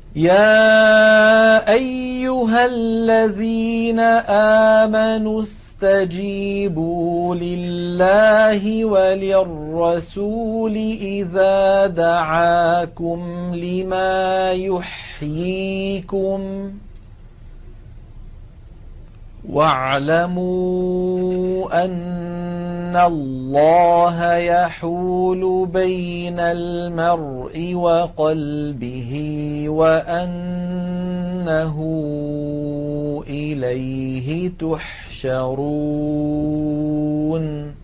يا أيها الذين آمنوا استجيبوا لله وللرسول إذا دعاكم لما يحييكم واعلموا أن الله يحول بين المرء وقلبه وأنه إليه تحشرون.